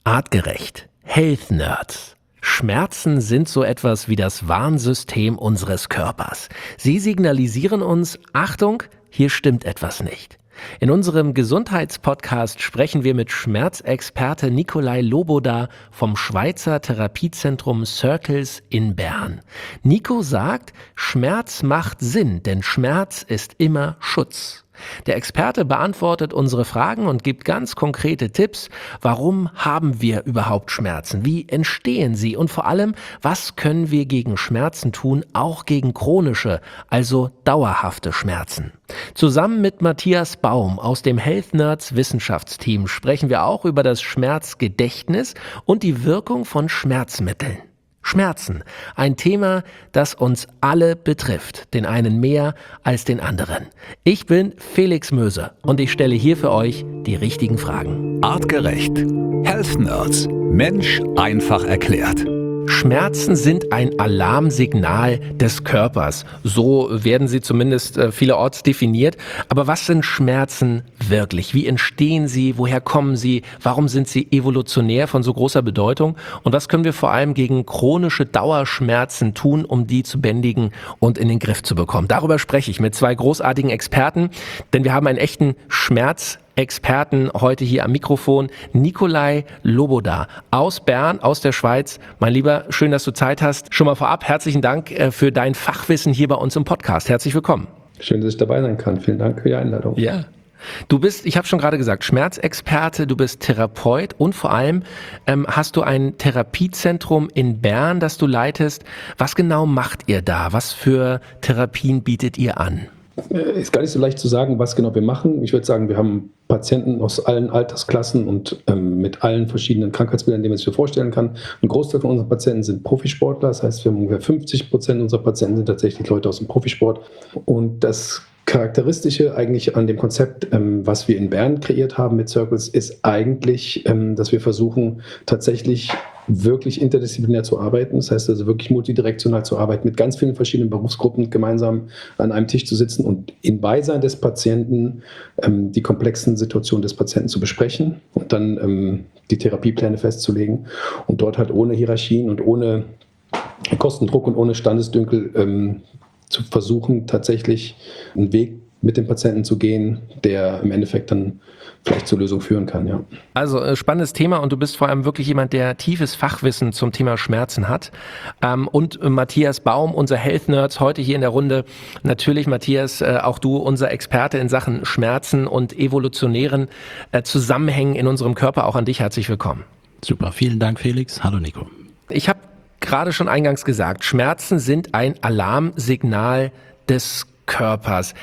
Artgerecht. Health Nerds. Schmerzen sind so etwas wie das Warnsystem unseres Körpers. Sie signalisieren uns, Achtung, hier stimmt etwas nicht. In unserem Gesundheitspodcast sprechen wir mit Schmerzexperte Nikolai Loboda vom Schweizer Therapiezentrum Circles in Bern. Nico sagt, Schmerz macht Sinn, denn Schmerz ist immer Schutz. Der Experte beantwortet unsere Fragen und gibt ganz konkrete Tipps. Warum haben wir überhaupt Schmerzen? Wie entstehen sie? Und vor allem, was können wir gegen Schmerzen tun, auch gegen chronische, also dauerhafte Schmerzen? Zusammen mit Matthias Baum aus dem Health Nerds Wissenschaftsteam sprechen wir auch über das Schmerzgedächtnis und die Wirkung von Schmerzmitteln. Schmerzen, ein Thema, das uns alle betrifft, den einen mehr als den anderen. Ich bin Felix Möser und ich stelle hier für euch die richtigen Fragen. Artgerecht. Health Nerds. Mensch einfach erklärt. Schmerzen sind ein Alarmsignal des Körpers. So werden sie zumindest vielerorts definiert. Aber was sind Schmerzen wirklich? Wie entstehen sie? Woher kommen sie? Warum sind sie evolutionär von so großer Bedeutung? Und was können wir vor allem gegen chronische Dauerschmerzen tun, um die zu bändigen und in den Griff zu bekommen? Darüber spreche ich mit zwei großartigen Experten, denn wir haben einen echten Schmerzexperten heute hier am Mikrofon, Nikolai Loboda aus Bern, aus der Schweiz. Mein Lieber, schön, dass du Zeit hast. Schon mal vorab herzlichen Dank für dein Fachwissen hier bei uns im Podcast. Herzlich willkommen. Schön, dass ich dabei sein kann. Vielen Dank für die Einladung. Ja. Du bist, ich habe schon gerade gesagt, Schmerzexperte, du bist Therapeut und vor allem hast du ein Therapiezentrum in Bern, das du leitest. Was genau macht ihr da? Was für Therapien bietet ihr an? Ist gar nicht so leicht zu sagen, was genau wir machen. Ich würde sagen, wir haben Patienten aus allen Altersklassen und mit allen verschiedenen Krankheitsbildern, die man sich so vorstellen kann. Ein Großteil von unseren Patienten sind Profisportler. Das heißt, wir haben ungefähr 50% unserer Patienten sind tatsächlich Leute aus dem Profisport. Und das Charakteristische eigentlich an dem Konzept, was wir in Bern kreiert haben mit Circles, ist eigentlich, dass wir versuchen, tatsächlich wirklich interdisziplinär zu arbeiten. Das heißt also wirklich multidirektional zu arbeiten, mit ganz vielen verschiedenen Berufsgruppen gemeinsam an einem Tisch zu sitzen und in Beisein des Patienten die komplexen Situationen des Patienten zu besprechen und dann die Therapiepläne festzulegen und dort halt ohne Hierarchien und ohne Kostendruck und ohne Standesdünkel zu versuchen, tatsächlich einen Weg mit dem Patienten zu gehen, der im Endeffekt dann vielleicht zur Lösung führen kann, ja. Also spannendes Thema und du bist vor allem wirklich jemand, der tiefes Fachwissen zum Thema Schmerzen hat. Und Matthias Baum, unser Health Nerds, heute hier in der Runde. Natürlich, Matthias, auch du, unser Experte in Sachen Schmerzen und evolutionären Zusammenhängen in unserem Körper. Auch an dich herzlich willkommen. Super, vielen Dank, Felix. Hallo, Nico. Ich habe gerade schon eingangs gesagt, Schmerzen sind ein Alarmsignal des Körpers.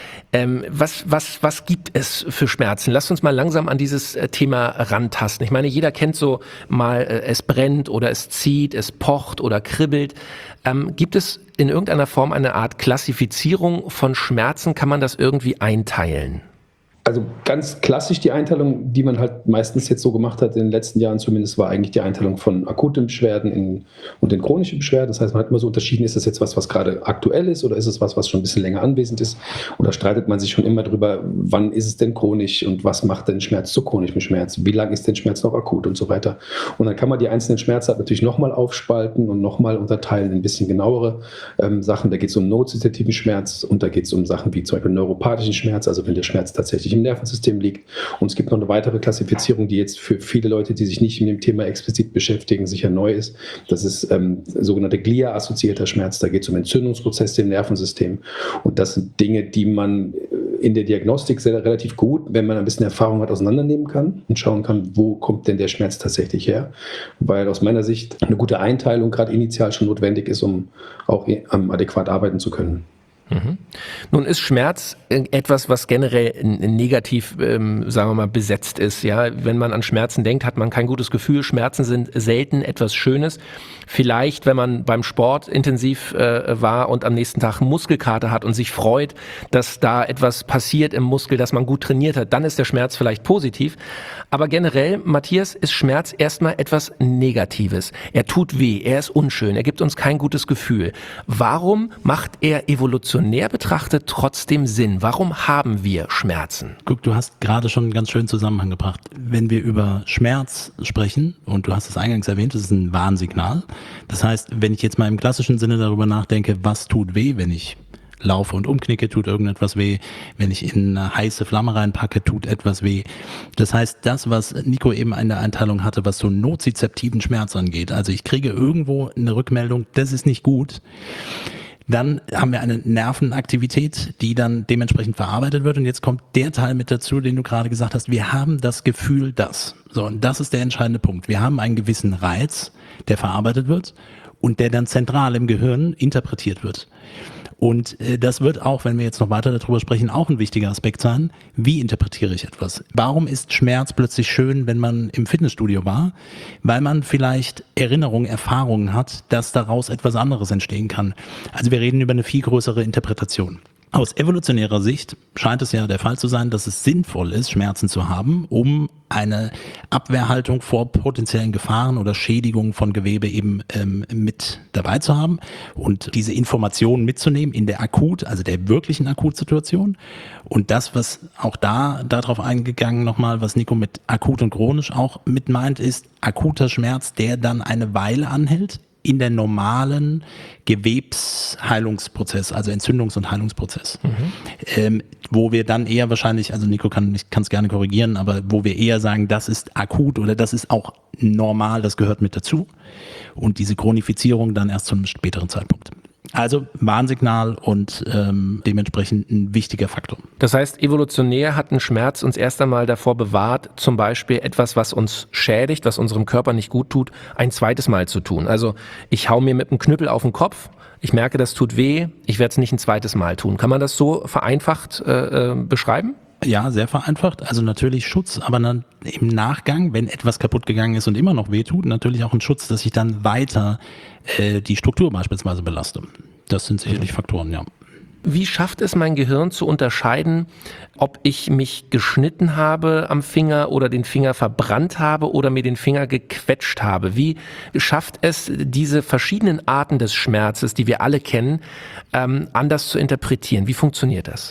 Was gibt es für Schmerzen? Lasst uns mal langsam an dieses Thema rantasten. Ich meine, jeder kennt so mal, es brennt oder es zieht, es pocht oder kribbelt. Gibt es in irgendeiner Form eine Art Klassifizierung von Schmerzen? Kann man das irgendwie einteilen? Also ganz klassisch die Einteilung, die man halt meistens jetzt so gemacht hat in den letzten Jahren zumindest, war eigentlich die Einteilung von akuten Beschwerden und den chronischen Beschwerden. Das heißt, man hat immer so unterschieden, ist das jetzt was gerade aktuell ist oder ist es was schon ein bisschen länger anwesend ist? Oder streitet man sich schon immer drüber, wann ist es denn chronisch und was macht denn Schmerz zu chronischem Schmerz? Wie lange ist denn Schmerz noch akut und so weiter? Und dann kann man die einzelnen Schmerzarten natürlich nochmal aufspalten und nochmal unterteilen in ein bisschen genauere Sachen. Da geht es um nozidativen Schmerz und da geht es um Sachen wie zum Beispiel neuropathischen Schmerz, also wenn der Schmerz tatsächlich im Nervensystem liegt. Und es gibt noch eine weitere Klassifizierung, die jetzt für viele Leute, die sich nicht mit dem Thema explizit beschäftigen, sicher neu ist. Das ist sogenannte Glia-assoziierter Schmerz. Da geht es um Entzündungsprozesse im Nervensystem. Und das sind Dinge, die man in der Diagnostik relativ gut, wenn man ein bisschen Erfahrung hat, auseinandernehmen kann und schauen kann, wo kommt denn der Schmerz tatsächlich her. Weil aus meiner Sicht eine gute Einteilung gerade initial schon notwendig ist, um auch adäquat arbeiten zu können. Mhm. Nun ist Schmerz etwas, was generell negativ, sagen wir mal, besetzt ist. Ja, wenn man an Schmerzen denkt, hat man kein gutes Gefühl. Schmerzen sind selten etwas Schönes. Vielleicht, wenn man beim Sport intensiv war und am nächsten Tag Muskelkater hat und sich freut, dass da etwas passiert im Muskel, dass man gut trainiert hat, dann ist der Schmerz vielleicht positiv. Aber generell, Matthias, ist Schmerz erstmal etwas Negatives. Er tut weh, er ist unschön, er gibt uns kein gutes Gefühl. Warum macht er evolutionär evolutionär betrachtet trotzdem Sinn? Warum haben wir Schmerzen? Guck, du hast gerade schon einen ganz schönen Zusammenhang gebracht. Wenn wir über Schmerz sprechen, und du hast es eingangs erwähnt, das ist ein Warnsignal. Das heißt, wenn ich jetzt mal im klassischen Sinne darüber nachdenke, was tut weh, wenn ich laufe und umknicke, tut irgendetwas weh. Wenn ich in eine heiße Flamme reinpacke, tut etwas weh. Das heißt, das, was Nico eben in der Einteilung hatte, was so nozizeptiven Schmerz angeht, also ich kriege irgendwo eine Rückmeldung, das ist nicht gut, dann haben wir eine Nervenaktivität, die dann dementsprechend verarbeitet wird. Und jetzt kommt der Teil mit dazu, den du gerade gesagt hast. Wir haben das Gefühl, dass. So, und das ist der entscheidende Punkt. Wir haben einen gewissen Reiz, der verarbeitet wird und der dann zentral im Gehirn interpretiert wird. Und das wird auch, wenn wir jetzt noch weiter darüber sprechen, auch ein wichtiger Aspekt sein. Wie interpretiere ich etwas? Warum ist Schmerz plötzlich schön, wenn man im Fitnessstudio war? Weil man vielleicht Erinnerungen, Erfahrungen hat, dass daraus etwas anderes entstehen kann. Also wir reden über eine viel größere Interpretation. Aus evolutionärer Sicht scheint es ja der Fall zu sein, dass es sinnvoll ist, Schmerzen zu haben, um eine Abwehrhaltung vor potenziellen Gefahren oder Schädigungen von Gewebe eben mit dabei zu haben und diese Informationen mitzunehmen in der also der wirklichen Akutsituation. Und das, was auch darauf eingegangen nochmal, was Nico mit akut und chronisch auch mit meint, ist akuter Schmerz, der dann eine Weile anhält, in der normalen Gewebsheilungsprozess, also Entzündungs- und Heilungsprozess. Wo wir dann eher wahrscheinlich, also Nico kann es gerne korrigieren, aber wo wir eher sagen, das ist akut oder das ist auch normal, das gehört mit dazu. Und diese Chronifizierung dann erst zu einem späteren Zeitpunkt. Also Warnsignal und dementsprechend ein wichtiger Faktor. Das heißt, evolutionär hat ein Schmerz uns erst einmal davor bewahrt, zum Beispiel etwas, was uns schädigt, was unserem Körper nicht gut tut, ein zweites Mal zu tun. Also ich hau mir mit einem Knüppel auf den Kopf, ich merke, das tut weh, ich werde es nicht ein zweites Mal tun. Kann man das so vereinfacht beschreiben? Ja, sehr vereinfacht. Also natürlich Schutz, aber dann im Nachgang, wenn etwas kaputt gegangen ist und immer noch wehtut, natürlich auch ein Schutz, dass ich dann weiter die Struktur beispielsweise belaste. Das sind sicherlich Faktoren, ja. Wie schafft es mein Gehirn zu unterscheiden, ob ich mich geschnitten habe am Finger oder den Finger verbrannt habe oder mir den Finger gequetscht habe? Wie schafft es, diese verschiedenen Arten des Schmerzes, die wir alle kennen, anders zu interpretieren? Wie funktioniert das?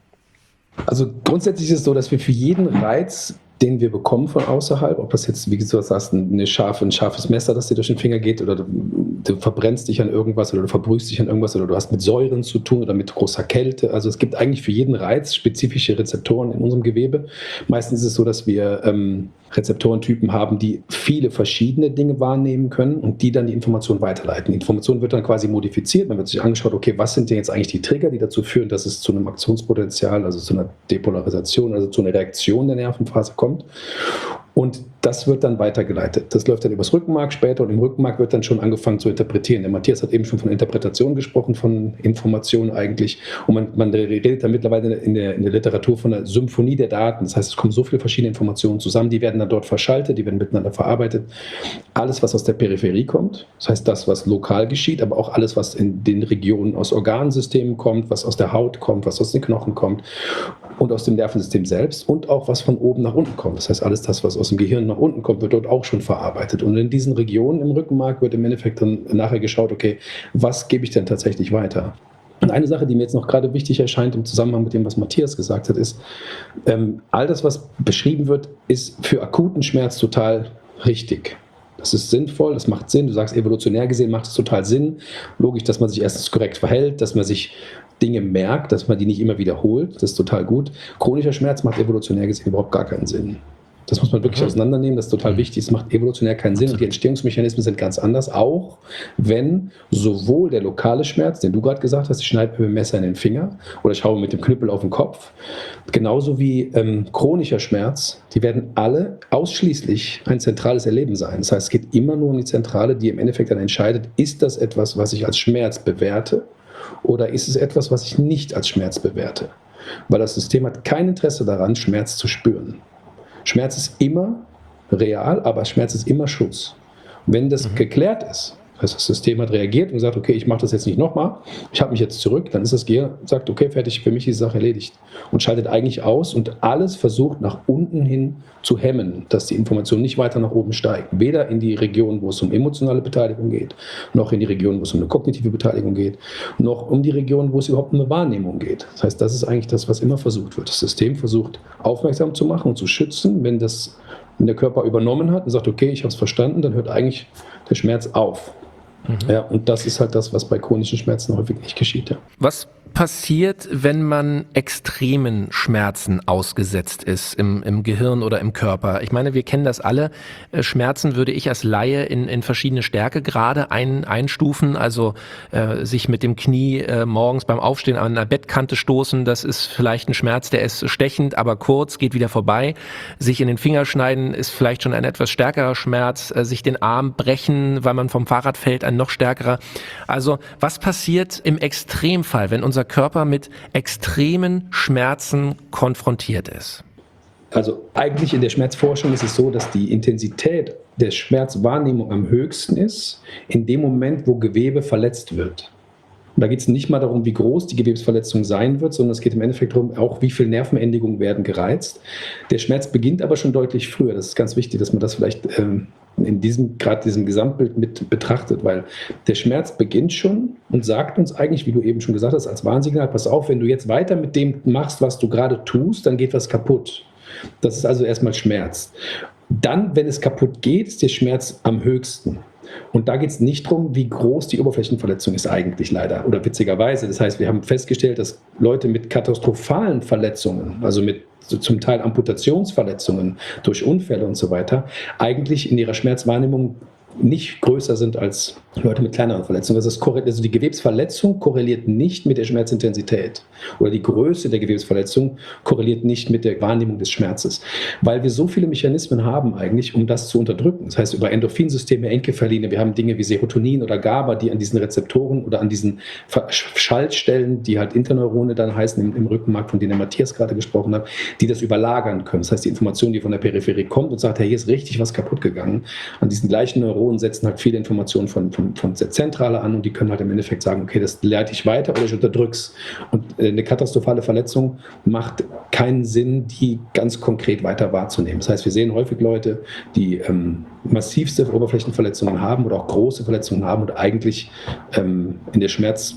Also grundsätzlich ist es so, dass wir für jeden Reiz, den wir bekommen von außerhalb, ob das jetzt, wie du sagst, ein scharfes Messer, das dir durch den Finger geht, oder du verbrennst dich an irgendwas oder du verbrühst dich an irgendwas oder du hast mit Säuren zu tun oder mit großer Kälte. Also es gibt eigentlich für jeden Reiz spezifische Rezeptoren in unserem Gewebe. Meistens ist es so, dass wir Rezeptorentypen haben, die viele verschiedene Dinge wahrnehmen können und die dann die Information weiterleiten. Die Information wird dann quasi modifiziert. Man wird sich angeschaut, okay, was sind denn jetzt eigentlich die Trigger, die dazu führen, dass es zu einem Aktionspotenzial, also zu einer Depolarisation, also zu einer Reaktion der Nervenphase kommt. Und das wird dann weitergeleitet. Das läuft dann übers Rückenmark später und im Rückenmark wird dann schon angefangen zu interpretieren. Der Matthias hat eben schon von Interpretation gesprochen, von Information eigentlich. Und man redet da mittlerweile in der Literatur von einer Symphonie der Daten. Das heißt, es kommen so viele verschiedene Informationen zusammen, die werden dann dort verschaltet, die werden miteinander verarbeitet. Alles, was aus der Peripherie kommt, das heißt das, was lokal geschieht, aber auch alles, was in den Regionen aus Organsystemen kommt, was aus der Haut kommt, was aus den Knochen kommt und aus dem Nervensystem selbst und auch was von oben nach unten kommt. Das heißt, alles das, was aus dem Gehirn nach unten kommt, wird dort auch schon verarbeitet. Und in diesen Regionen im Rückenmark wird im Endeffekt dann nachher geschaut, okay, was gebe ich denn tatsächlich weiter? Und eine Sache, die mir jetzt noch gerade wichtig erscheint im Zusammenhang mit dem, was Matthias gesagt hat, ist, all das, was beschrieben wird, ist für akuten Schmerz total richtig. Das ist sinnvoll, das macht Sinn. Du sagst, evolutionär gesehen macht es total Sinn. Logisch, dass man sich erstens korrekt verhält, dass man sich Dinge merkt, dass man die nicht immer wiederholt. Das ist total gut. Chronischer Schmerz macht evolutionär gesehen überhaupt gar keinen Sinn. Das muss man wirklich auseinandernehmen, das ist total wichtig. Es macht evolutionär keinen Sinn und die Entstehungsmechanismen sind ganz anders, auch wenn sowohl der lokale Schmerz, den du gerade gesagt hast, ich schneide mir mit dem Messer in den Finger oder ich haue mit dem Knüppel auf den Kopf, genauso wie chronischer Schmerz, die werden alle ausschließlich ein zentrales Erleben sein. Das heißt, es geht immer nur um die Zentrale, die im Endeffekt dann entscheidet, ist das etwas, was ich als Schmerz bewerte oder ist es etwas, was ich nicht als Schmerz bewerte? Weil das System hat kein Interesse daran, Schmerz zu spüren. Schmerz ist immer real, aber Schmerz ist immer Schutz. Wenn das geklärt ist, Das heißt, das System hat reagiert und gesagt, okay, ich mache das jetzt nicht nochmal, ich habe mich jetzt zurück, dann ist das Gehirn, sagt, okay, fertig, für mich ist die Sache erledigt und schaltet eigentlich aus und alles versucht nach unten hin zu hemmen, dass die Information nicht weiter nach oben steigt. Weder in die Region, wo es um emotionale Beteiligung geht, noch in die Region, wo es um eine kognitive Beteiligung geht, noch um die Region, wo es überhaupt um eine Wahrnehmung geht. Das heißt, das ist eigentlich das, was immer versucht wird. Das System versucht, aufmerksam zu machen und zu schützen. Wenn der Körper übernommen hat und sagt, okay, ich habe es verstanden, dann hört eigentlich der Schmerz auf. Ja, und das ist halt das, was bei chronischen Schmerzen häufig nicht geschieht. Ja. Was passiert, wenn man extremen Schmerzen ausgesetzt ist im Gehirn oder im Körper? Ich meine, wir kennen das alle. Schmerzen würde ich als Laie in verschiedene Stärkegrade einstufen. Also sich mit dem Knie morgens beim Aufstehen an einer Bettkante stoßen, das ist vielleicht ein Schmerz, der ist stechend, aber kurz, geht wieder vorbei. Sich in den Finger schneiden ist vielleicht schon ein etwas stärkerer Schmerz. Sich den Arm brechen, weil man vom Fahrrad fällt, ein noch stärkerer. Also was passiert im Extremfall, wenn unser Körper mit extremen Schmerzen konfrontiert ist? Also eigentlich in der Schmerzforschung ist es so, dass die Intensität der Schmerzwahrnehmung am höchsten ist, in dem Moment, wo Gewebe verletzt wird. Und da geht es nicht mal darum, wie groß die Gewebsverletzung sein wird, sondern es geht im Endeffekt darum, auch wie viele Nervenendigungen werden gereizt. Der Schmerz beginnt aber schon deutlich früher. Das ist ganz wichtig, dass man das vielleicht in diesem Gesamtbild mit betrachtet, weil der Schmerz beginnt schon und sagt uns eigentlich, wie du eben schon gesagt hast, als Warnsignal, pass auf, wenn du jetzt weiter mit dem machst, was du gerade tust, dann geht was kaputt. Das ist also erstmal Schmerz. Dann, wenn es kaputt geht, ist der Schmerz am höchsten. Und da geht es nicht darum, wie groß die Oberflächenverletzung ist eigentlich leider oder witzigerweise. Das heißt, wir haben festgestellt, dass Leute mit katastrophalen Verletzungen, also mit zum Teil Amputationsverletzungen durch Unfälle und so weiter, eigentlich in ihrer Schmerzwahrnehmung nicht größer sind als Leute mit kleineren Verletzungen. Also die Gewebsverletzung korreliert nicht mit der Schmerzintensität oder die Größe der Gewebsverletzung korreliert nicht mit der Wahrnehmung des Schmerzes, weil wir so viele Mechanismen haben eigentlich, um das zu unterdrücken. Das heißt, über Endorphinsysteme, Enkephaline, wir haben Dinge wie Serotonin oder GABA, die an diesen Rezeptoren oder an diesen Schaltstellen, die halt Interneurone dann heißen im Rückenmark, von denen der Matthias gerade gesprochen hat, die das überlagern können. Das heißt, die Information, die von der Peripherie kommt und sagt, hey, hier ist richtig was kaputt gegangen, an diesen gleichen Neuronen setzen halt viele Informationen von der Zentrale an und die können halt im Endeffekt sagen, okay, das leite ich weiter oder ich unterdrück's. Und eine katastrophale Verletzung macht keinen Sinn, die ganz konkret weiter wahrzunehmen. Das heißt, wir sehen häufig Leute, die massivste Oberflächenverletzungen haben oder auch große Verletzungen haben und eigentlich in der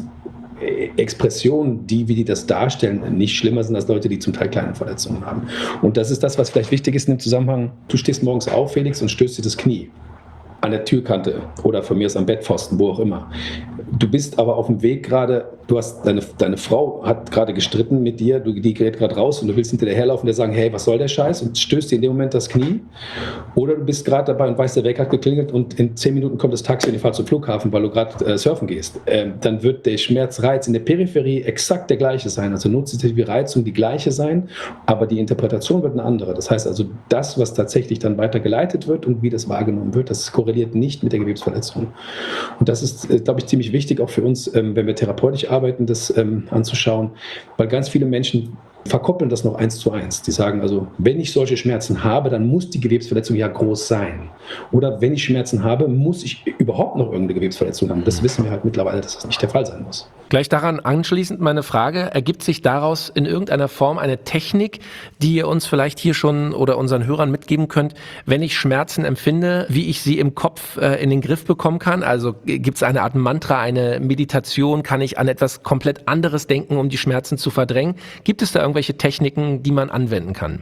Schmerzexpression, wie die das darstellen, nicht schlimmer sind als Leute, die zum Teil kleine Verletzungen haben. Und das ist das, was vielleicht wichtig ist in dem Zusammenhang. Du stehst morgens auf, Felix, und stößt dir das Knie an der Türkante oder von mir aus am Bettpfosten, wo auch immer. Du bist aber auf dem Weg gerade, deine Frau hat gerade gestritten mit dir, die gerät gerade raus und du willst hinterherlaufen und der sagen, hey, was soll der Scheiß? Und stößt dir in dem Moment das Knie. Oder du bist gerade dabei und weißt, der Wecker hat geklingelt und in 10 Minuten kommt das Taxi und ihr fahrt zum Flughafen, weil du gerade surfen gehst. Dann wird der Schmerzreiz in der Peripherie exakt der gleiche sein. Also nutzliche Reizung die gleiche sein, aber die Interpretation wird eine andere. Das heißt also, das, was tatsächlich dann weitergeleitet wird und wie das wahrgenommen wird, das korreliert nicht mit der Gewebsverletzung. Und das ist, glaube ich, ziemlich wichtig auch für uns, wenn wir therapeutisch arbeiten, das anzuschauen, weil ganz viele Menschen verkoppeln das noch 1:1. Die sagen also, wenn ich solche Schmerzen habe, dann muss die Gewebsverletzung ja groß sein. Oder wenn ich Schmerzen habe, muss ich überhaupt noch irgendeine Gewebsverletzung haben. Das wissen wir halt mittlerweile, dass das nicht der Fall sein muss. Gleich daran anschließend meine Frage, ergibt sich daraus in irgendeiner Form eine Technik, die ihr uns vielleicht hier schon oder unseren Hörern mitgeben könnt, wenn ich Schmerzen empfinde, wie ich sie im Kopf in den Griff bekommen kann? Also gibt es eine Art Mantra, eine Meditation, kann ich an etwas komplett anderes denken, um die Schmerzen zu verdrängen? Gibt es da irgendwelche Techniken, die man anwenden kann?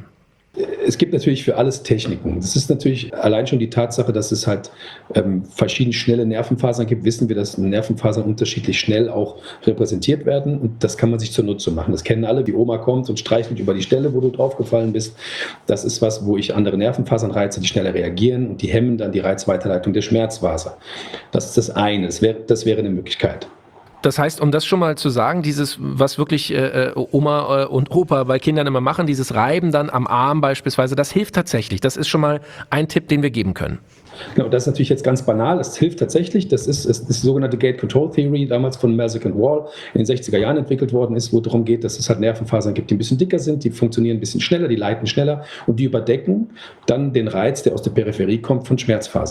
Es gibt natürlich für alles Techniken. Das ist natürlich allein schon die Tatsache, dass es halt verschiedene schnelle Nervenfasern gibt, wissen wir, dass Nervenfasern unterschiedlich schnell auch repräsentiert werden und das kann man sich zunutze machen. Das kennen alle, die Oma kommt und streichelt über die Stelle, wo du draufgefallen bist. Das ist was, wo ich andere Nervenfasern reize, die schneller reagieren und die hemmen dann die Reizweiterleitung der Schmerzfaser. Das ist das eine, das wäre eine Möglichkeit. Das heißt, um das schon mal zu sagen, dieses, was wirklich Oma und Opa bei Kindern immer machen, dieses Reiben dann am Arm beispielsweise, das hilft tatsächlich. Das ist schon mal ein Tipp, den wir geben können. Genau, das ist natürlich jetzt ganz banal, es hilft tatsächlich. Das ist die sogenannte Gate Control Theory, damals von Merzick und Wall in den 60er Jahren entwickelt worden ist, wo es darum geht, dass es halt Nervenfasern gibt, die ein bisschen dicker sind, die funktionieren ein bisschen schneller, die leiten schneller und die überdecken dann den Reiz, der aus der Peripherie kommt, von Schmerzfasern.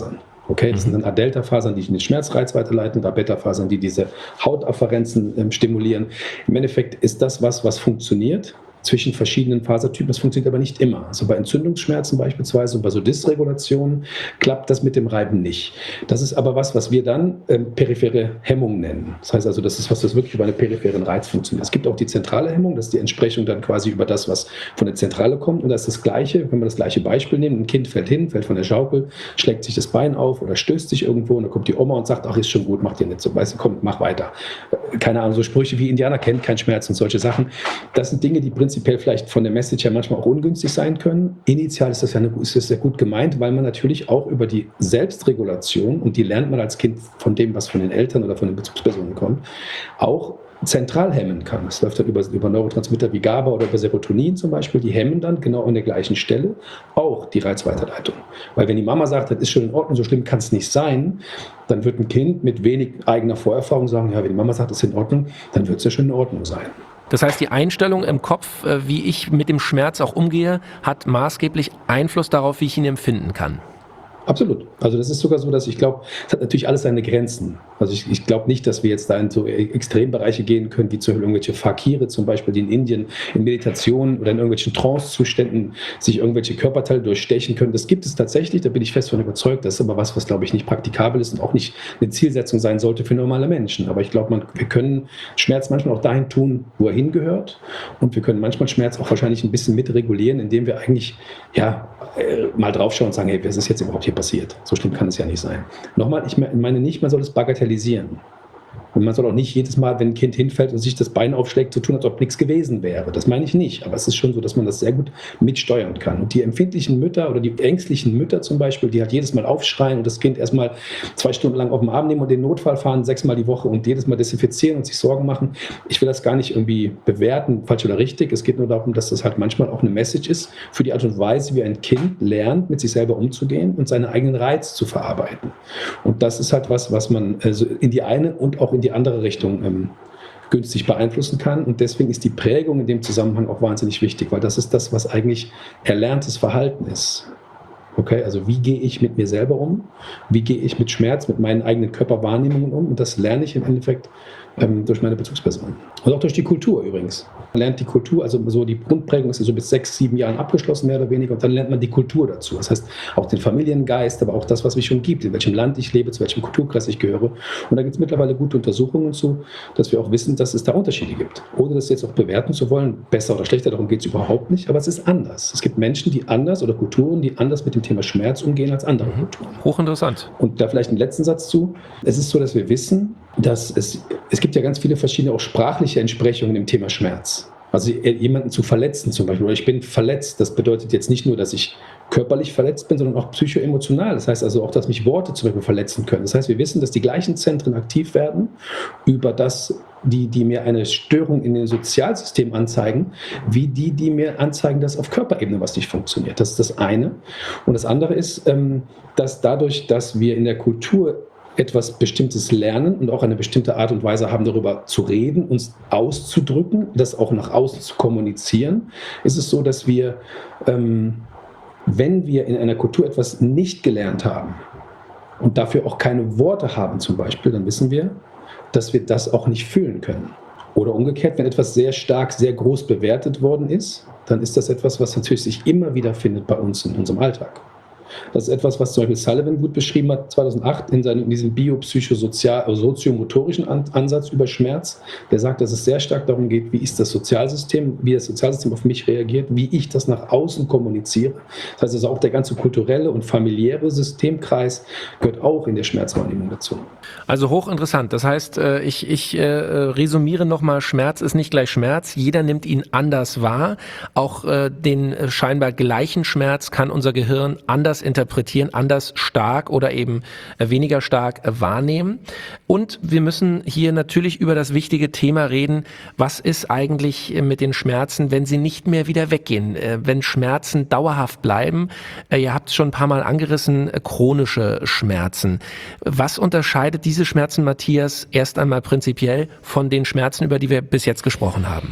Okay, das sind dann A-Delta-Fasern, die den Schmerzreiz weiterleiten, und A-Beta-Fasern, die diese Hautafferenzen stimulieren. Im Endeffekt ist das was funktioniert zwischen verschiedenen Fasertypen. Das funktioniert aber nicht immer. Also bei Entzündungsschmerzen beispielsweise und bei so Dysregulationen klappt das mit dem Reiben nicht. Das ist aber was wir dann periphere Hemmung nennen. Das heißt also, das ist was, das wirklich über einen peripheren Reiz funktioniert. Es gibt auch die zentrale Hemmung, das ist die Entsprechung dann quasi über das, was von der Zentrale kommt. Und das ist das Gleiche, wenn wir das gleiche Beispiel nehmen. Ein Kind fällt von der Schaukel, schlägt sich das Bein auf oder stößt sich irgendwo und dann kommt die Oma und sagt, ach, ist schon gut, mach dir nicht so. Weißt du, komm, mach weiter. Keine Ahnung, so Sprüche wie Indianer kennt kein Schmerz und solche Sachen. Das sind Dinge, die prinzipiell vielleicht von der Message her manchmal auch ungünstig sein können. Initial ist das sehr gut gemeint, weil man natürlich auch über die Selbstregulation, und die lernt man als Kind von dem, was von den Eltern oder von den Bezugspersonen kommt, auch zentral hemmen kann. Das läuft dann über Neurotransmitter wie GABA oder über Serotonin zum Beispiel, die hemmen dann genau an der gleichen Stelle auch die Reizweiterleitung. Weil wenn die Mama sagt, das ist schon in Ordnung, so schlimm kann es nicht sein, dann wird ein Kind mit wenig eigener Vorerfahrung sagen, ja, wenn die Mama sagt, das ist in Ordnung, dann wird es ja schon in Ordnung sein. Das heißt, die Einstellung im Kopf, wie ich mit dem Schmerz auch umgehe, hat maßgeblich Einfluss darauf, wie ich ihn empfinden kann. Absolut. Also das ist sogar so, dass ich glaube, es hat natürlich alles seine Grenzen. Also ich glaube nicht, dass wir jetzt da in so Extrembereiche gehen können, wie zum Beispiel irgendwelche Fakire zum Beispiel, die in Indien in Meditationen oder in irgendwelchen Trance-Zuständen sich irgendwelche Körperteile durchstechen können. Das gibt es tatsächlich, da bin ich fest von überzeugt. Das ist aber was glaube ich nicht praktikabel ist und auch nicht eine Zielsetzung sein sollte für normale Menschen. Aber ich glaube, wir können Schmerz manchmal auch dahin tun, wo er hingehört. Und wir können manchmal Schmerz auch wahrscheinlich ein bisschen mitregulieren, indem wir eigentlich mal draufschauen und sagen, hey, was ist jetzt überhaupt hier passiert? So schlimm kann es ja nicht sein. Nochmal, ich meine nicht, man soll es bagatellisieren. Und man soll auch nicht jedes Mal, wenn ein Kind hinfällt und sich das Bein aufschlägt, so tun, als ob nichts gewesen wäre. Das meine ich nicht. Aber es ist schon so, dass man das sehr gut mitsteuern kann. Und die empfindlichen Mütter oder die ängstlichen Mütter zum Beispiel, die halt jedes Mal aufschreien und das Kind erstmal 2 Stunden lang auf den Arm nehmen und den Notfall fahren, 6-mal die Woche und jedes Mal desinfizieren und sich Sorgen machen. Ich will das gar nicht irgendwie bewerten, falsch oder richtig. Es geht nur darum, dass das halt manchmal auch eine Message ist für die Art und Weise, wie ein Kind lernt, mit sich selber umzugehen und seinen eigenen Reiz zu verarbeiten. Und das ist halt was man also in die eine und auch in die andere Richtung günstig beeinflussen kann. Und deswegen ist die Prägung in dem Zusammenhang auch wahnsinnig wichtig, weil das ist das, was eigentlich erlerntes Verhalten ist. Okay, also wie gehe ich mit mir selber um? Wie gehe ich mit Schmerz, mit meinen eigenen Körperwahrnehmungen um? Und das lerne ich im Endeffekt durch meine Bezugsperson. Und auch durch die Kultur übrigens. Man lernt die Kultur, also so die Grundprägung ist ja so bis 6, 7 Jahren abgeschlossen, mehr oder weniger, und dann lernt man die Kultur dazu. Das heißt, auch den Familiengeist, aber auch das, was mich schon gibt, in welchem Land ich lebe, zu welchem Kulturkreis ich gehöre. Und da gibt es mittlerweile gute Untersuchungen zu, dass wir auch wissen, dass es da Unterschiede gibt. Ohne das jetzt auch bewerten zu wollen, besser oder schlechter, darum geht es überhaupt nicht, aber es ist anders. Es gibt Menschen, die anders oder Kulturen, die anders mit dem Thema Schmerz umgehen als andere Kulturen. Hochinteressant. Und da vielleicht einen letzten Satz zu. Es ist so, dass wir wissen, dass es gibt ja ganz viele verschiedene auch sprachliche Entsprechungen im Thema Schmerz. Also jemanden zu verletzen zum Beispiel, oder ich bin verletzt, das bedeutet jetzt nicht nur, dass ich körperlich verletzt bin, sondern auch psychoemotional. Das heißt also auch, dass mich Worte zum Beispiel verletzen können. Das heißt, wir wissen, dass die gleichen Zentren aktiv werden, über das, die mir eine Störung in dem Sozialsystem anzeigen, wie die mir anzeigen, dass auf Körperebene was nicht funktioniert. Das ist das eine. Und das andere ist, dass dadurch, dass wir in der Kultur etwas Bestimmtes lernen und auch eine bestimmte Art und Weise haben, darüber zu reden, uns auszudrücken, das auch nach außen zu kommunizieren, ist es so, dass wir, wenn wir in einer Kultur etwas nicht gelernt haben und dafür auch keine Worte haben zum Beispiel, dann wissen wir, dass wir das auch nicht fühlen können. Oder umgekehrt, wenn etwas sehr stark, sehr groß bewertet worden ist, dann ist das etwas, was natürlich sich immer wieder findet bei uns in unserem Alltag. Das ist etwas, was zum Beispiel Sullivan gut beschrieben hat, 2008 in diesem biopsychosoziomotorischen Ansatz über Schmerz. Der sagt, dass es sehr stark darum geht, wie das Sozialsystem auf mich reagiert, wie ich das nach außen kommuniziere. Das heißt also auch der ganze kulturelle und familiäre Systemkreis gehört auch in der Schmerzwahrnehmung dazu. Also hochinteressant. Das heißt, ich resümiere nochmal, Schmerz ist nicht gleich Schmerz. Jeder nimmt ihn anders wahr. Auch den scheinbar gleichen Schmerz kann unser Gehirn anders interpretieren, anders stark oder eben weniger stark wahrnehmen. Und wir müssen hier natürlich über das wichtige Thema reden, was ist eigentlich mit den Schmerzen, wenn sie nicht mehr wieder weggehen, wenn Schmerzen dauerhaft bleiben. Ihr habt es schon ein paar Mal angerissen, chronische Schmerzen. Was unterscheidet diese Schmerzen, Matthias, erst einmal prinzipiell von den Schmerzen, über die wir bis jetzt gesprochen haben?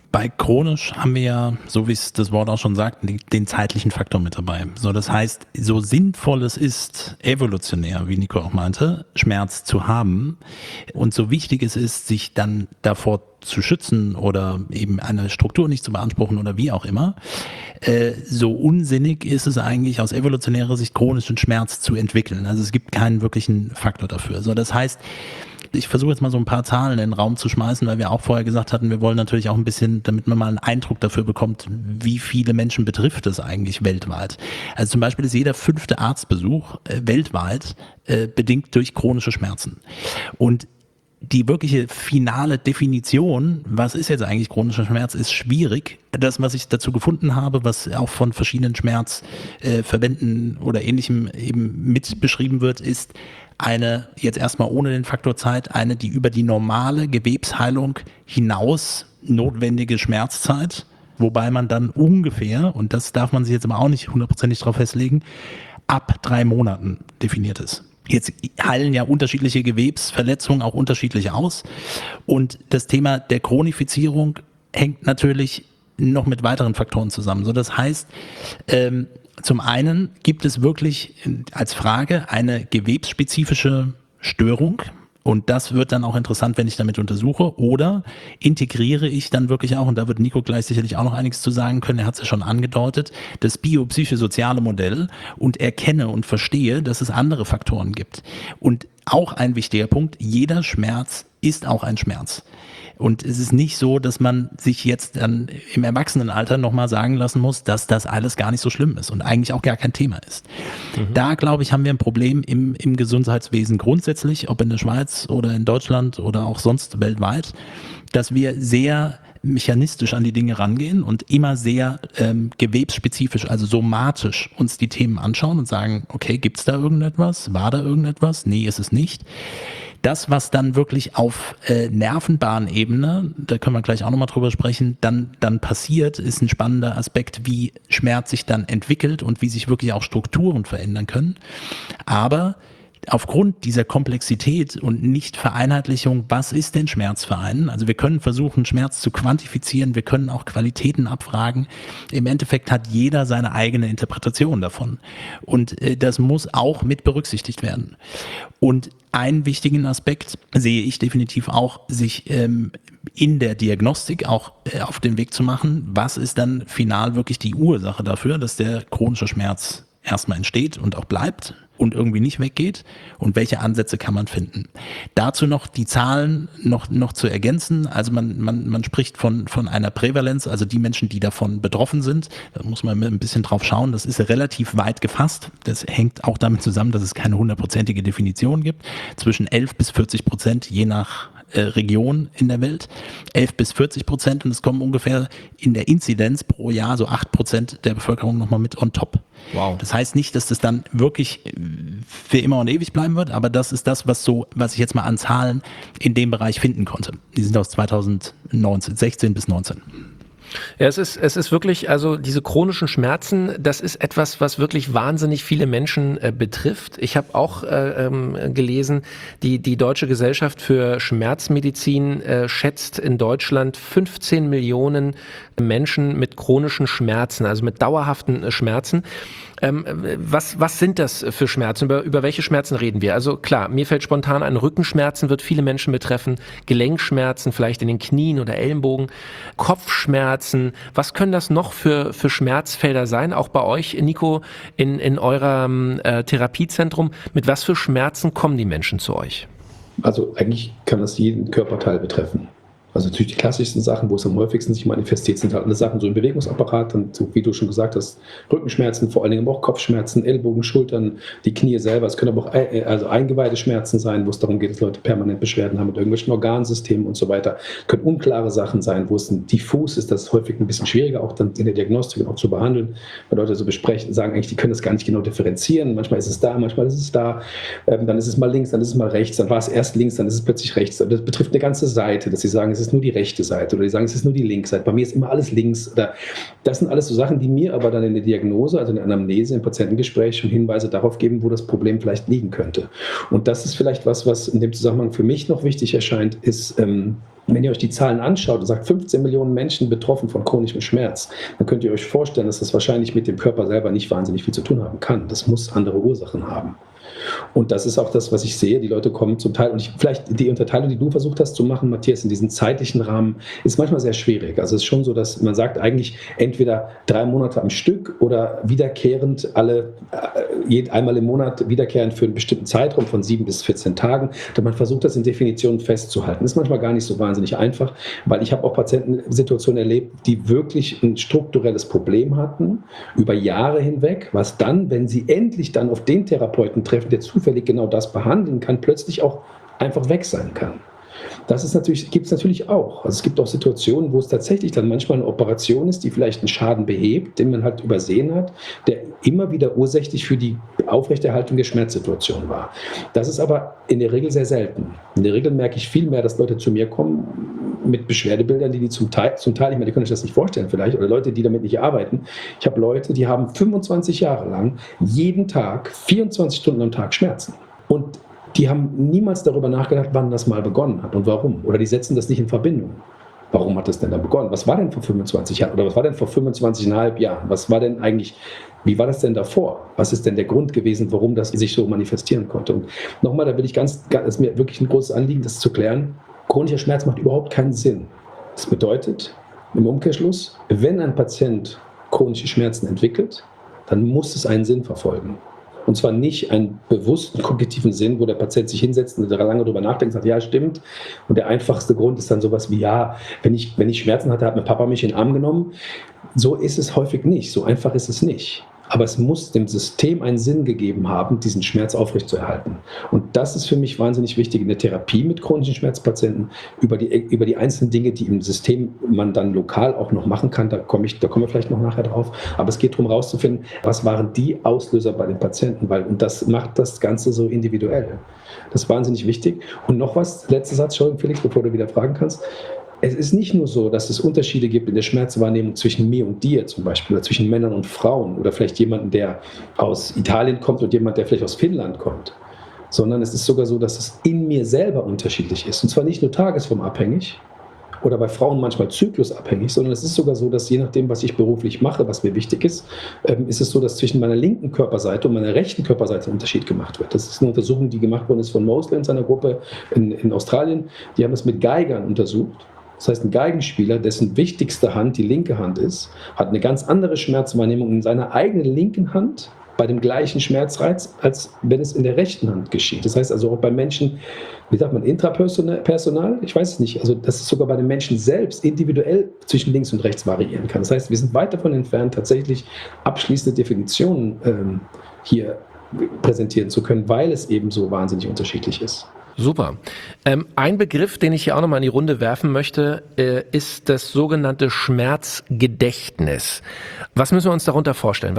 Bei chronisch haben wir ja, so wie es das Wort auch schon sagt, den zeitlichen Faktor mit dabei. So, das heißt, so sinnvoll es ist, evolutionär, wie Nico auch meinte, Schmerz zu haben und so wichtig es ist, sich dann davor zu schützen oder eben eine Struktur nicht zu beanspruchen oder wie auch immer, so unsinnig ist es eigentlich aus evolutionärer Sicht, chronischen Schmerz zu entwickeln. Also es gibt keinen wirklichen Faktor dafür. So, das heißt, ich versuche jetzt mal so ein paar Zahlen in den Raum zu schmeißen, weil wir auch vorher gesagt hatten, wir wollen natürlich auch ein bisschen, damit man mal einen Eindruck dafür bekommt, wie viele Menschen betrifft es eigentlich weltweit. Also zum Beispiel ist jeder 5. Arztbesuch weltweit bedingt durch chronische Schmerzen. Und die wirkliche finale Definition, was ist jetzt eigentlich chronischer Schmerz, ist schwierig. Das, was ich dazu gefunden habe, was auch von verschiedenen Schmerzverbänden oder Ähnlichem eben mit beschrieben wird, ist eine, jetzt erstmal ohne den Faktor Zeit, eine, die über die normale Gewebsheilung hinaus notwendige Schmerzzeit, wobei man dann ungefähr, und das darf man sich jetzt aber auch nicht hundertprozentig drauf festlegen, ab 3 Monaten definiert ist. Jetzt heilen ja unterschiedliche Gewebsverletzungen auch unterschiedlich aus. Und das Thema der Chronifizierung hängt natürlich noch mit weiteren Faktoren zusammen. So, das heißt, zum einen gibt es wirklich als Frage eine gewebsspezifische Störung. Und das wird dann auch interessant, wenn ich damit untersuche. Oder integriere ich dann wirklich auch, und da wird Nico gleich sicherlich auch noch einiges zu sagen können, er hat es ja schon angedeutet, das biopsychosoziale Modell und erkenne und verstehe, dass es andere Faktoren gibt. Und auch ein wichtiger Punkt, jeder Schmerz ist auch ein Schmerz. Und es ist nicht so, dass man sich jetzt dann im Erwachsenenalter nochmal sagen lassen muss, dass das alles gar nicht so schlimm ist und eigentlich auch gar kein Thema ist. Da, glaube ich, haben wir ein Problem im Gesundheitswesen grundsätzlich, ob in der Schweiz oder in Deutschland oder auch sonst weltweit, dass wir sehr mechanistisch an die Dinge rangehen und immer sehr gewebsspezifisch, also somatisch uns die Themen anschauen und sagen, okay, gibt's da irgendetwas? War da irgendetwas? Nee, ist es nicht. Das, was dann wirklich auf Nervenbahnebene, da können wir gleich auch nochmal drüber sprechen, dann passiert, ist ein spannender Aspekt, wie Schmerz sich dann entwickelt und wie sich wirklich auch Strukturen verändern können. Aber aufgrund dieser Komplexität und Nicht-Vereinheitlichung, was ist denn Schmerz für einen? Also wir können versuchen, Schmerz zu quantifizieren, wir können auch Qualitäten abfragen. Im Endeffekt hat jeder seine eigene Interpretation davon. Und das muss auch mit berücksichtigt werden. Und einen wichtigen Aspekt sehe ich definitiv auch, sich in der Diagnostik auch auf den Weg zu machen. Was ist dann final wirklich die Ursache dafür, dass der chronische Schmerz erstmal entsteht und auch bleibt und irgendwie nicht weggeht und welche Ansätze kann man finden. Dazu noch die Zahlen noch zu ergänzen. Also man spricht von einer Prävalenz, also die Menschen, die davon betroffen sind. Da muss man ein bisschen drauf schauen. Das ist relativ weit gefasst. Das hängt auch damit zusammen, dass es keine 100%ige Definition gibt. Zwischen 11-40%, je nach Region in der Welt, 11-40%, und es kommen ungefähr in der Inzidenz pro Jahr so 8% der Bevölkerung nochmal mit on top. Wow. Das heißt nicht, dass das dann wirklich für immer und ewig bleiben wird, aber das ist das, was ich jetzt mal an Zahlen in dem Bereich finden konnte. Die sind aus 16 bis 19. Ja, es ist wirklich, also diese chronischen Schmerzen, das ist etwas, was wirklich wahnsinnig viele Menschen betrifft. Ich habe auch gelesen, die Deutsche Gesellschaft für Schmerzmedizin schätzt in Deutschland 15 Millionen Menschen mit chronischen Schmerzen, also mit dauerhaften Schmerzen. Was sind das für Schmerzen? Über welche Schmerzen reden wir? Also klar, mir fällt spontan ein, Rückenschmerzen wird viele Menschen betreffen, Gelenkschmerzen vielleicht in den Knien oder Ellenbogen, Kopfschmerzen. Was können das noch für Schmerzfelder sein? Auch bei euch, Nico, in eurem Therapiezentrum. Mit was für Schmerzen kommen die Menschen zu euch? Also eigentlich kann das jeden Körperteil betreffen. Also natürlich die klassischsten Sachen, wo es am häufigsten sich manifestiert, sind halt alle Sachen so im Bewegungsapparat, dann, so wie du schon gesagt hast, Rückenschmerzen, vor allen Dingen aber auch Kopfschmerzen, Ellbogen, Schultern, die Knie selber. Es können aber auch Eingeweideschmerzen sein, wo es darum geht, dass Leute permanent Beschwerden haben mit irgendwelchen Organsystemen und so weiter. Es können unklare Sachen sein, wo es ein diffus ist, das ist häufig ein bisschen schwieriger, auch dann in der Diagnostik und auch zu behandeln, weil Leute so besprechen, sagen eigentlich, die können das gar nicht genau differenzieren. Manchmal ist es da, manchmal ist es da, dann ist es mal links, dann ist es mal rechts, dann war es erst links, dann ist es plötzlich rechts. Das betrifft eine ganze Seite, dass sie sagen, es ist nur die rechte Seite oder die sagen, es ist nur die linke Seite. Bei mir ist immer alles links. Oder das sind alles so Sachen, die mir aber dann in der Diagnose, also in der Anamnese, im Patientengespräch schon Hinweise darauf geben, wo das Problem vielleicht liegen könnte. Und das ist vielleicht was in dem Zusammenhang für mich noch wichtig erscheint, ist Wenn ihr euch die Zahlen anschaut und sagt, 15 Millionen Menschen betroffen von chronischem Schmerz, dann könnt ihr euch vorstellen, dass das wahrscheinlich mit dem Körper selber nicht wahnsinnig viel zu tun haben kann. Das muss andere Ursachen haben. Und das ist auch das, was ich sehe. Die Leute kommen zum Teil, und vielleicht die Unterteilung, die du versucht hast zu machen, Matthias, in diesem zeitlichen Rahmen, ist manchmal sehr schwierig. Also es ist schon so, dass man sagt, eigentlich entweder 3 Monate am Stück oder wiederkehrend einmal im Monat wiederkehrend für einen bestimmten Zeitraum von 7 bis 14 Tagen. Und man versucht, das in Definitionen festzuhalten. Das ist manchmal gar nicht so wahnsinnig einfach, weil ich habe auch Patientensituationen erlebt, die wirklich ein strukturelles Problem hatten, über Jahre hinweg, was dann, wenn sie endlich dann auf den Therapeuten treffen, der zufällig genau das behandeln kann, plötzlich auch einfach weg sein kann. Das gibt es natürlich auch. Also es gibt auch Situationen, wo es tatsächlich dann manchmal eine Operation ist, die vielleicht einen Schaden behebt, den man halt übersehen hat, der immer wieder ursächlich für die Aufrechterhaltung der Schmerzsituation war. Das ist aber in der Regel sehr selten. In der Regel merke ich viel mehr, dass Leute zu mir kommen mit Beschwerdebildern, die zum Teil, ich meine, die können sich das nicht vorstellen vielleicht, oder Leute, die damit nicht arbeiten. Ich habe Leute, die haben 25 Jahre lang jeden Tag, 24 Stunden am Tag Schmerzen. Und die haben niemals darüber nachgedacht, wann das mal begonnen hat und warum. Oder die setzen das nicht in Verbindung. Warum hat das denn dann begonnen? Was war denn vor 25 Jahren? Oder was war denn vor 25,5 Jahren? Was war denn eigentlich, wie war das denn davor? Was ist denn der Grund gewesen, warum das sich so manifestieren konnte? Und nochmal, da will ich das ist mir wirklich ein großes Anliegen, das zu klären. Chronischer Schmerz macht überhaupt keinen Sinn. Das bedeutet, im Umkehrschluss, wenn ein Patient chronische Schmerzen entwickelt, dann muss es einen Sinn verfolgen. Und zwar nicht einen bewussten kognitiven Sinn, wo der Patient sich hinsetzt und lange darüber nachdenkt und sagt, ja, stimmt. Und der einfachste Grund ist dann sowas wie, ja, wenn ich Schmerzen hatte, hat mein Papa mich in den Arm genommen. So ist es häufig nicht. So einfach ist es nicht. Aber es muss dem System einen Sinn gegeben haben, diesen Schmerz aufrechtzuerhalten. Und das ist für mich wahnsinnig wichtig in der Therapie mit chronischen Schmerzpatienten, über die einzelnen Dinge, die im System man dann lokal auch noch machen kann. Da kommen wir vielleicht noch nachher drauf. Aber es geht darum, herauszufinden, was waren die Auslöser bei den Patienten, und das macht das Ganze so individuell. Das ist wahnsinnig wichtig. Und noch was, letzter Satz, Entschuldigung, Felix, bevor du wieder fragen kannst. Es ist nicht nur so, dass es Unterschiede gibt in der Schmerzwahrnehmung zwischen mir und dir zum Beispiel oder zwischen Männern und Frauen oder vielleicht jemanden, der aus Italien kommt und jemand, der vielleicht aus Finnland kommt, sondern es ist sogar so, dass es in mir selber unterschiedlich ist. Und zwar nicht nur tagesformabhängig oder bei Frauen manchmal zyklusabhängig, sondern es ist sogar so, dass je nachdem, was ich beruflich mache, was mir wichtig ist, ist es so, dass zwischen meiner linken Körperseite und meiner rechten Körperseite ein Unterschied gemacht wird. Das ist eine Untersuchung, die gemacht worden ist von Mosley und seiner Gruppe in Australien. Die haben es mit Geigern untersucht. Das heißt, ein Geigenspieler, dessen wichtigste Hand die linke Hand ist, hat eine ganz andere Schmerzwahrnehmung in seiner eigenen linken Hand bei dem gleichen Schmerzreiz, als wenn es in der rechten Hand geschieht. Das heißt also auch bei Menschen, wie sagt man, intrapersonal, ich weiß es nicht, also dass es sogar bei den Menschen selbst individuell zwischen links und rechts variieren kann. Das heißt, wir sind weit davon entfernt, tatsächlich abschließende Definitionen hier präsentieren zu können, weil es eben so wahnsinnig unterschiedlich ist. Super. Ein Begriff, den ich hier auch nochmal in die Runde werfen möchte, ist das sogenannte Schmerzgedächtnis. Was müssen wir uns darunter vorstellen?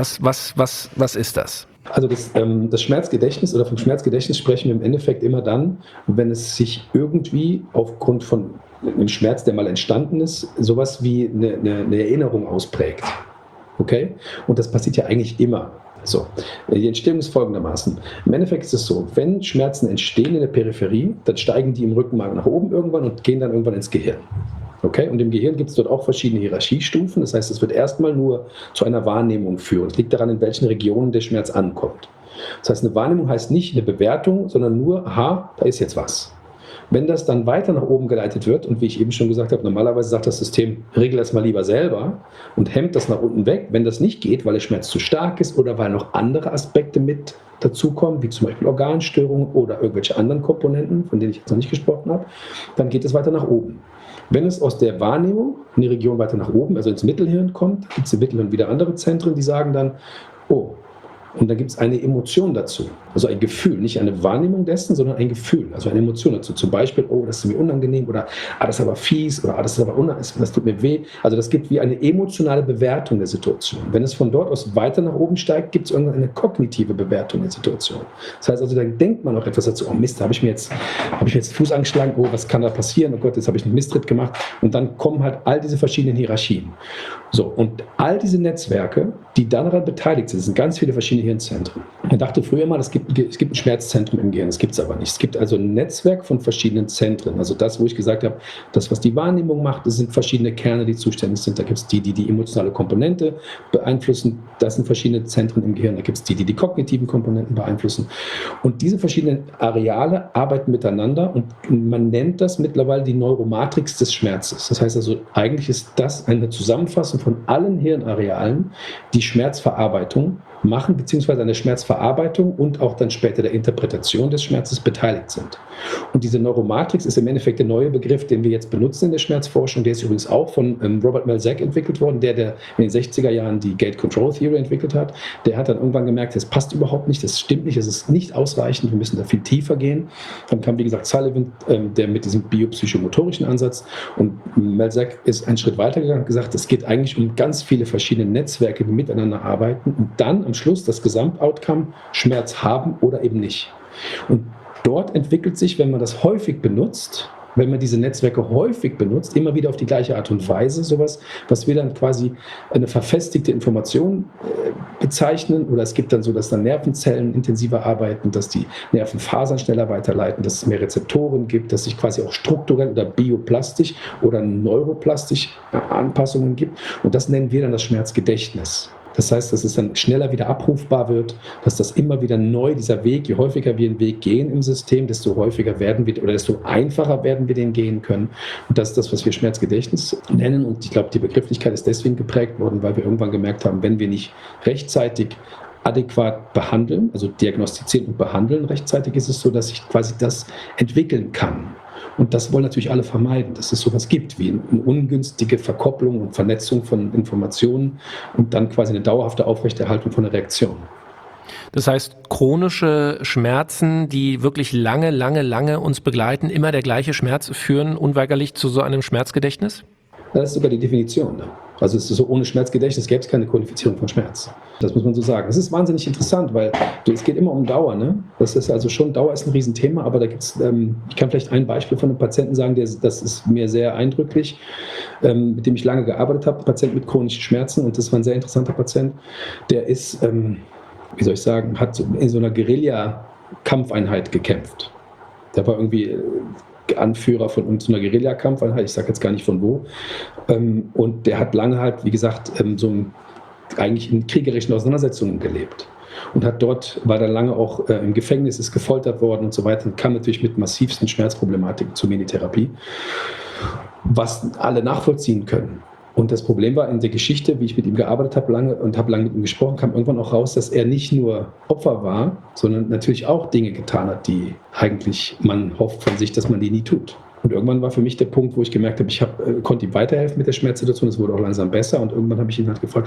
Was ist das? Also das Schmerzgedächtnis oder vom Schmerzgedächtnis sprechen wir im Endeffekt immer dann, wenn es sich irgendwie aufgrund von einem Schmerz, der mal entstanden ist, sowas wie eine Erinnerung ausprägt. Okay? Und das passiert ja eigentlich immer. So, die Entstehung ist folgendermaßen. Im Endeffekt ist es so, wenn Schmerzen entstehen in der Peripherie, dann steigen die im Rückenmark nach oben irgendwann und gehen dann irgendwann ins Gehirn. Okay? Und im Gehirn gibt es dort auch verschiedene Hierarchiestufen. Das heißt, es wird erstmal nur zu einer Wahrnehmung führen. Es liegt daran, in welchen Regionen der Schmerz ankommt. Das heißt, eine Wahrnehmung heißt nicht eine Bewertung, sondern nur, aha, da ist jetzt was. Wenn das dann weiter nach oben geleitet wird, und wie ich eben schon gesagt habe, normalerweise sagt das System, regel das mal lieber selber und hemmt das nach unten weg. Wenn das nicht geht, weil der Schmerz zu stark ist oder weil noch andere Aspekte mit dazukommen, wie zum Beispiel Organstörungen oder irgendwelche anderen Komponenten, von denen ich jetzt noch nicht gesprochen habe, dann geht es weiter nach oben. Wenn es aus der Wahrnehmung in die Region weiter nach oben, also ins Mittelhirn kommt, gibt es im Mittelhirn wieder andere Zentren, die sagen dann, oh, und dann gibt es eine Emotion dazu, also ein Gefühl, nicht eine Wahrnehmung dessen, sondern ein Gefühl, also eine Emotion dazu. Zum Beispiel, oh, das ist mir unangenehm oder das ist aber fies oder das ist aber das tut mir weh. Also das gibt wie eine emotionale Bewertung der Situation. Wenn es von dort aus weiter nach oben steigt, gibt es irgendwann eine kognitive Bewertung der Situation. Das heißt also, dann denkt man auch etwas dazu, oh Mist, habe ich mir jetzt den Fuß angeschlagen, oh, was kann da passieren, oh Gott, jetzt habe ich einen Misstritt gemacht. Und dann kommen halt all diese verschiedenen Hierarchien. So, und all diese Netzwerke, die daran beteiligt sind, sind ganz viele verschiedene Hirnzentren. Man dachte früher mal, es gibt ein Schmerzzentrum im Gehirn, das gibt es aber nicht. Es gibt also ein Netzwerk von verschiedenen Zentren. Also das, wo ich gesagt habe, das, was die Wahrnehmung macht, das sind verschiedene Kerne, die zuständig sind. Da gibt es die emotionale Komponente beeinflussen. Das sind verschiedene Zentren im Gehirn. Da gibt es die kognitiven Komponenten beeinflussen. Und diese verschiedenen Areale arbeiten miteinander und man nennt das mittlerweile die Neuromatrix des Schmerzes. Das heißt also, eigentlich ist das eine Zusammenfassung von allen Hirnarealen, die Schmerzverarbeitung machen, beziehungsweise an der Schmerzverarbeitung und auch dann später der Interpretation des Schmerzes beteiligt sind. Und diese Neuromatrix ist im Endeffekt der neue Begriff, den wir jetzt benutzen in der Schmerzforschung. Der ist übrigens auch von Robert Melzack entwickelt worden, der in den 60er Jahren die Gate Control Theory entwickelt hat. Der hat dann irgendwann gemerkt, das passt überhaupt nicht, das stimmt nicht, es ist nicht ausreichend, wir müssen da viel tiefer gehen. Dann kam, wie gesagt, Sullivan, der mit diesem biopsychomotorischen Ansatz, und Melzack ist einen Schritt weiter gegangen und gesagt, es geht eigentlich um ganz viele verschiedene Netzwerke, die miteinander arbeiten und dann am Schluss das Gesamtoutcome Schmerz haben oder eben nicht. Und dort entwickelt sich, wenn man das häufig benutzt, wenn man diese Netzwerke häufig benutzt, immer wieder auf die gleiche Art und Weise, sowas, was wir dann quasi eine verfestigte Information bezeichnen, oder es gibt dann so, dass dann Nervenzellen intensiver arbeiten, dass die Nervenfasern schneller weiterleiten, dass es mehr Rezeptoren gibt, dass sich quasi auch strukturell oder bioplastisch oder neuroplastisch Anpassungen gibt, und das nennen wir dann das Schmerzgedächtnis. Das heißt, dass es dann schneller wieder abrufbar wird, dass das immer wieder neu, dieser Weg, je häufiger wir einen Weg gehen im System, desto häufiger werden wir oder desto einfacher werden wir den gehen können. Und das ist das, was wir Schmerzgedächtnis nennen. Und ich glaube, die Begrifflichkeit ist deswegen geprägt worden, weil wir irgendwann gemerkt haben, wenn wir nicht rechtzeitig adäquat behandeln, also diagnostizieren und behandeln rechtzeitig, ist es so, dass ich quasi das entwickeln kann. Und das wollen natürlich alle vermeiden, dass es sowas gibt wie eine ungünstige Verkopplung und Vernetzung von Informationen und dann quasi eine dauerhafte Aufrechterhaltung von der Reaktion. Das heißt, chronische Schmerzen, die wirklich lange uns begleiten, immer der gleiche Schmerz, führen unweigerlich zu so einem Schmerzgedächtnis? Das ist sogar die Definition. Ne? Also es ist so, ohne Schmerzgedächtnis gäbe es keine Qualifizierung von Schmerz. Das muss man so sagen. Es ist wahnsinnig interessant, weil es geht immer um Dauer. Ne? Das ist also schon, Dauer ist ein Riesenthema, aber da gibt's, ich kann vielleicht ein Beispiel von einem Patienten sagen, das ist mir sehr eindrücklich, mit dem ich lange gearbeitet habe, ein Patient mit chronischen Schmerzen, und das war ein sehr interessanter Patient. Der ist, wie soll ich sagen, hat in so einer Guerilla-Kampfeinheit gekämpft. Der war irgendwie Anführer von so einer Guerilla-Kampfeinheit, ich sage jetzt gar nicht von wo. Und der hat lange halt, wie gesagt, eigentlich in kriegerischen Auseinandersetzungen gelebt. Und war dann lange auch im Gefängnis, ist gefoltert worden und so weiter und kam natürlich mit massivsten Schmerzproblematiken zur Minitherapie, was alle nachvollziehen können. Und das Problem war in der Geschichte, wie ich mit ihm gearbeitet habe und habe lange mit ihm gesprochen, kam irgendwann auch raus, dass er nicht nur Opfer war, sondern natürlich auch Dinge getan hat, die eigentlich man hofft von sich, dass man die nie tut. Und irgendwann war für mich der Punkt, wo ich gemerkt habe, ich konnte ihm weiterhelfen mit der Schmerzsituation, es wurde auch langsam besser, und irgendwann habe ich ihn halt gefragt,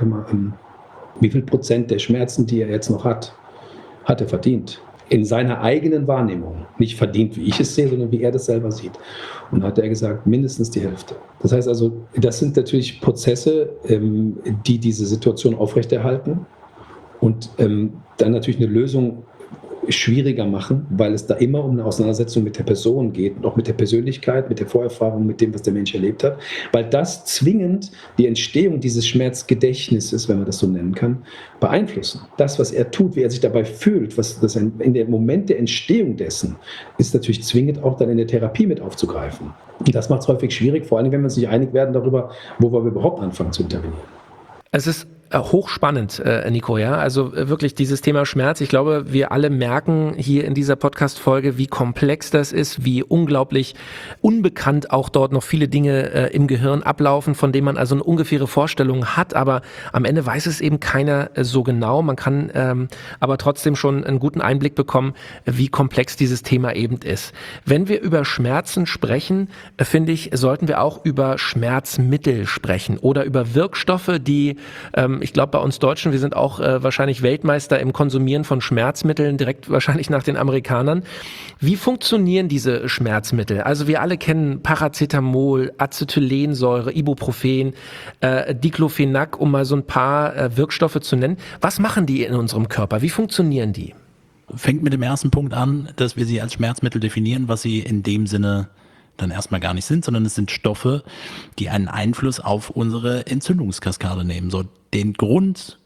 wie viel Prozent der Schmerzen, die er jetzt noch hat er verdient? In seiner eigenen Wahrnehmung. Nicht verdient, wie ich es sehe, sondern wie er das selber sieht. Und da hat er gesagt, mindestens die Hälfte. Das heißt also, das sind natürlich Prozesse, die diese Situation aufrechterhalten und dann natürlich eine Lösung schwieriger machen, weil es da immer um eine Auseinandersetzung mit der Person geht und auch mit der Persönlichkeit, mit der Vorerfahrung, mit dem, was der Mensch erlebt hat, weil das zwingend die Entstehung dieses Schmerzgedächtnisses, wenn man das so nennen kann, beeinflussen. Das, was er tut, wie er sich dabei fühlt, in dem Moment der Entstehung dessen, ist natürlich zwingend auch dann in der Therapie mit aufzugreifen. Und das macht es häufig schwierig, vor allem, wenn wir uns nicht einig werden darüber, wo wir überhaupt anfangen zu intervenieren. Es ist hochspannend, Nico, ja. Also wirklich dieses Thema Schmerz. Ich glaube, wir alle merken hier in dieser Podcast-Folge, wie komplex das ist, wie unglaublich unbekannt auch dort noch viele Dinge im Gehirn ablaufen, von denen man also eine ungefähre Vorstellung hat, aber am Ende weiß es eben keiner so genau. Man kann aber trotzdem schon einen guten Einblick bekommen, wie komplex dieses Thema eben ist. Wenn wir über Schmerzen sprechen, finde ich, sollten wir auch über Schmerzmittel sprechen oder über Wirkstoffe, die ich glaube, bei uns Deutschen, wir sind auch wahrscheinlich Weltmeister im Konsumieren von Schmerzmitteln, direkt wahrscheinlich nach den Amerikanern. Wie funktionieren diese Schmerzmittel? Also wir alle kennen Paracetamol, Acetylensäure, Ibuprofen, Diclofenac, um mal so ein paar Wirkstoffe zu nennen. Was machen die in unserem Körper? Wie funktionieren die? Fängt mit dem ersten Punkt an, dass wir sie als Schmerzmittel definieren, was sie in dem Sinne dann erstmal gar nicht sind, sondern es sind Stoffe, die einen Einfluss auf unsere Entzündungskaskade nehmen. So den Grund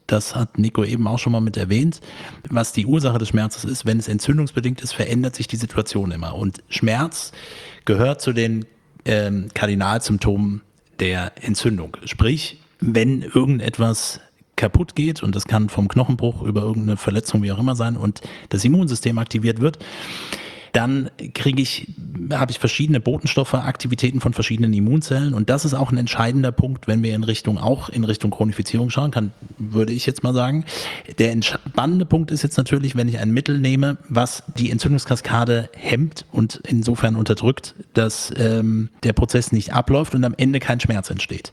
das hat Nico eben auch schon mal mit erwähnt, was die Ursache des Schmerzes ist. Wenn es entzündungsbedingt ist, verändert sich die Situation immer. Und Schmerz gehört zu den Kardinalsymptomen der Entzündung. Sprich, wenn irgendetwas kaputt geht, und das kann vom Knochenbruch über irgendeine Verletzung, wie auch immer sein, und das Immunsystem aktiviert wird, dann habe ich verschiedene Botenstoffe, Aktivitäten von verschiedenen Immunzellen, und das ist auch ein entscheidender Punkt, wenn wir in Richtung Chronifizierung schauen kann, würde ich jetzt mal sagen. Der spannende Punkt ist jetzt natürlich, wenn ich ein Mittel nehme, was die Entzündungskaskade hemmt und insofern unterdrückt, dass der Prozess nicht abläuft und am Ende kein Schmerz entsteht.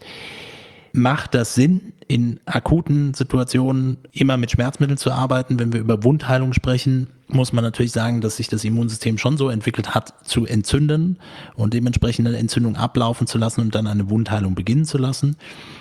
Macht das Sinn, in akuten Situationen immer mit Schmerzmitteln zu arbeiten? Wenn wir über Wundheilung sprechen, muss man natürlich sagen, dass sich das Immunsystem schon so entwickelt hat, zu entzünden und dementsprechend eine Entzündung ablaufen zu lassen und dann eine Wundheilung beginnen zu lassen.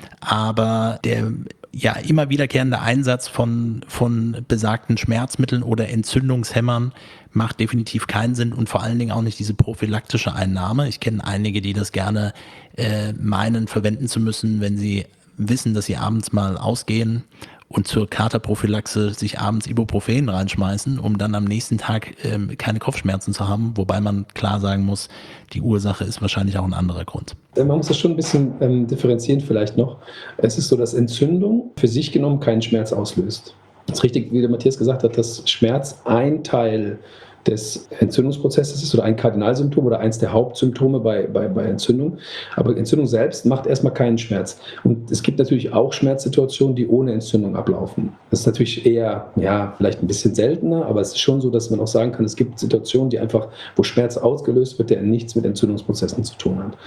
Aber der immer wiederkehrende Einsatz von besagten Schmerzmitteln oder Entzündungshemmern macht definitiv keinen Sinn und vor allen Dingen auch nicht diese prophylaktische Einnahme. Ich kenne einige, die das gerne meinen, verwenden zu müssen, wenn sie wissen, dass sie abends mal ausgehen und zur Katerprophylaxe sich abends Ibuprofen reinschmeißen, um dann am nächsten Tag keine Kopfschmerzen zu haben, wobei man klar sagen muss, die Ursache ist wahrscheinlich auch ein anderer Grund. Man muss das schon ein bisschen differenzieren vielleicht noch. Es ist so, dass Entzündung für sich genommen keinen Schmerz auslöst. Das ist richtig, wie der Matthias gesagt hat, dass Schmerz ein Teil des Entzündungsprozesses ist oder ein Kardinalsymptom oder eins der Hauptsymptome bei Entzündung. Aber Entzündung selbst macht erstmal keinen Schmerz. Und es gibt natürlich auch Schmerzsituationen, die ohne Entzündung ablaufen. Das ist natürlich eher, vielleicht ein bisschen seltener, aber es ist schon so, dass man auch sagen kann, es gibt Situationen, wo Schmerz ausgelöst wird, der nichts mit Entzündungsprozessen zu tun hat.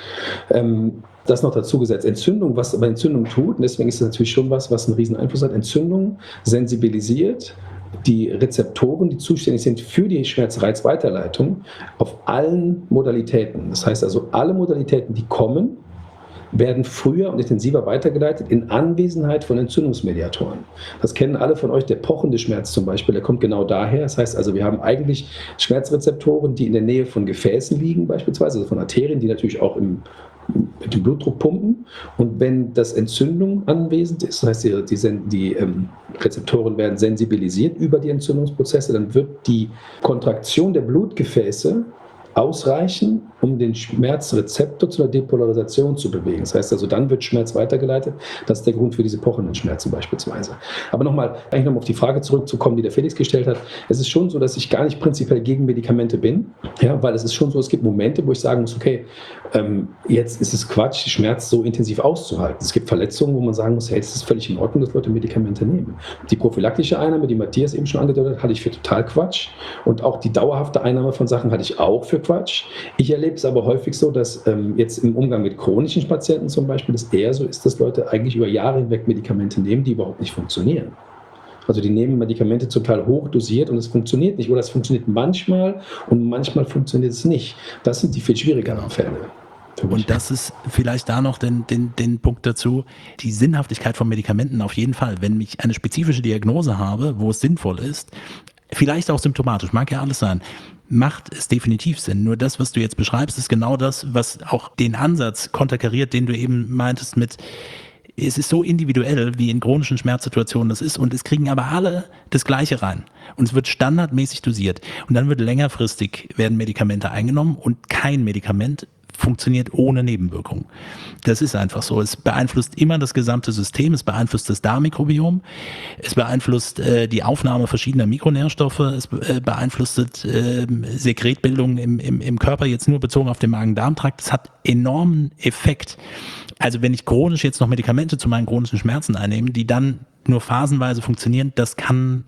Das noch dazu gesetzt. Entzündung, was aber Entzündung tut, und deswegen ist das natürlich schon was einen riesen Einfluss hat. Entzündung sensibilisiert die Rezeptoren, die zuständig sind für die Schmerzreizweiterleitung auf allen Modalitäten. Das heißt also, alle Modalitäten, die kommen, werden früher und intensiver weitergeleitet in Anwesenheit von Entzündungsmediatoren. Das kennen alle von euch, der pochende Schmerz zum Beispiel, der kommt genau daher. Das heißt also, wir haben eigentlich Schmerzrezeptoren, die in der Nähe von Gefäßen liegen beispielsweise, also von Arterien, die natürlich auch mit dem Blutdruck pumpen, und wenn das Entzündung anwesend ist, das heißt, die Rezeptoren werden sensibilisiert über die Entzündungsprozesse, dann wird die Kontraktion der Blutgefäße ausreichen, um den Schmerzrezeptor zu einer Depolarisation zu bewegen. Das heißt also, dann wird Schmerz weitergeleitet. Das ist der Grund für diese pochenden Schmerzen beispielsweise. Aber nochmal auf die Frage zurückzukommen, die der Felix gestellt hat. Es ist schon so, dass ich gar nicht prinzipiell gegen Medikamente bin, weil es ist schon so, es gibt Momente, wo ich sagen muss, okay, jetzt ist es Quatsch, Schmerz so intensiv auszuhalten. Es gibt Verletzungen, wo man sagen muss, hey, es ist völlig in Ordnung, dass Leute Medikamente nehmen. Die prophylaktische Einnahme, die Matthias eben schon angedeutet hat, halte ich für total Quatsch. Und auch die dauerhafte Einnahme von Sachen halte ich auch für Quatsch. Ich erlebe es aber häufig so, dass jetzt im Umgang mit chronischen Patienten zum Beispiel es eher so ist, dass Leute eigentlich über Jahre hinweg Medikamente nehmen, die überhaupt nicht funktionieren. Also die nehmen Medikamente zum Teil hochdosiert und es funktioniert nicht. Oder es funktioniert manchmal und manchmal funktioniert es nicht. Das sind die viel schwierigeren Fälle. Und das ist vielleicht da noch den Punkt dazu, die Sinnhaftigkeit von Medikamenten auf jeden Fall. Wenn ich eine spezifische Diagnose habe, wo es sinnvoll ist, vielleicht auch symptomatisch, mag ja alles sein, macht es definitiv Sinn. Nur das, was du jetzt beschreibst, ist genau das, was auch den Ansatz konterkariert, den du eben meintest mit, es ist so individuell, wie in chronischen Schmerzsituationen das ist, und es kriegen aber alle das Gleiche rein. Und es wird standardmäßig dosiert. Und dann werden Medikamente eingenommen und kein Medikament funktioniert ohne Nebenwirkung. Das ist einfach so. Es beeinflusst immer das gesamte System, es beeinflusst das Darmmikrobiom, es beeinflusst die Aufnahme verschiedener Mikronährstoffe, es beeinflusst Sekretbildung im Körper, jetzt nur bezogen auf den Magen-Darm-Trakt. Es hat enormen Effekt. Also wenn ich chronisch jetzt noch Medikamente zu meinen chronischen Schmerzen einnehme, die dann nur phasenweise funktionieren, das kann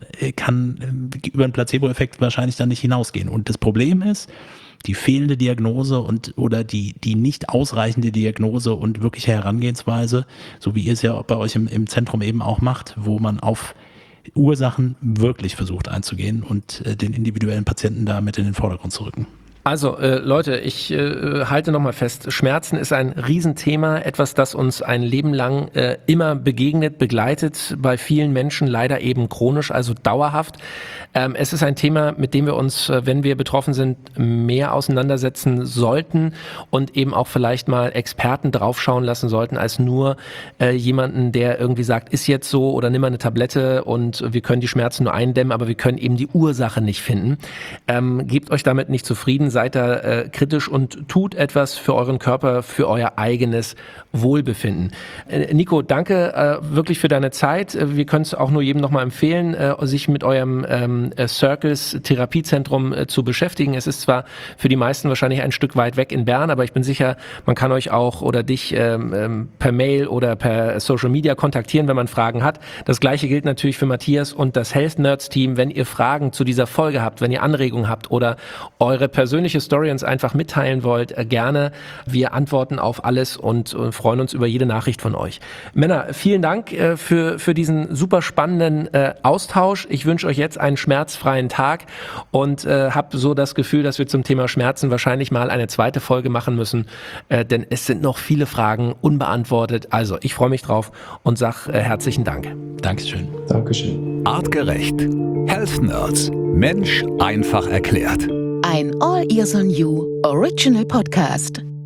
über einen Placebo-Effekt wahrscheinlich dann nicht hinausgehen. Und das Problem ist, die fehlende Diagnose oder die nicht ausreichende Diagnose und wirkliche Herangehensweise, so wie ihr es ja bei euch im Zentrum eben auch macht, wo man auf Ursachen wirklich versucht einzugehen und den individuellen Patienten da mit in den Vordergrund zu rücken. Also Leute, ich halte nochmal fest, Schmerzen ist ein Riesenthema, etwas, das uns ein Leben lang immer begegnet, begleitet, bei vielen Menschen leider eben chronisch, also dauerhaft. Es ist ein Thema, mit dem wir uns, wenn wir betroffen sind, mehr auseinandersetzen sollten und eben auch vielleicht mal Experten draufschauen lassen sollten, als nur jemanden, der irgendwie sagt, ist jetzt so oder nimm mal eine Tablette und wir können die Schmerzen nur eindämmen, aber wir können eben die Ursache nicht finden. Gebt euch damit nicht zufrieden, seid da kritisch und tut etwas für euren Körper, für euer eigenes Wohlbefinden. Nico, danke wirklich für deine Zeit. Wir können es auch nur jedem nochmal empfehlen, sich mit eurem Circles Therapiezentrum zu beschäftigen. Es ist zwar für die meisten wahrscheinlich ein Stück weit weg in Bern, aber ich bin sicher, man kann euch auch oder dich per Mail oder per Social Media kontaktieren, wenn man Fragen hat. Das Gleiche gilt natürlich für Matthias und das Health Nerds Team. Wenn ihr Fragen zu dieser Folge habt, wenn ihr Anregungen habt oder eure persönliche Story uns einfach mitteilen wollt, gerne. Wir antworten auf alles und freuen uns über jede Nachricht von euch. Männer, vielen Dank für diesen super spannenden Austausch. Ich wünsche euch jetzt einen schmerzfreien Tag und habe so das Gefühl, dass wir zum Thema Schmerzen wahrscheinlich mal eine zweite Folge machen müssen, denn es sind noch viele Fragen unbeantwortet. Also ich freue mich drauf und sage herzlichen Dank. Dankeschön. Dankeschön. Artgerecht. Health Nerds. Mensch einfach erklärt. Ein All Ears on You Original Podcast.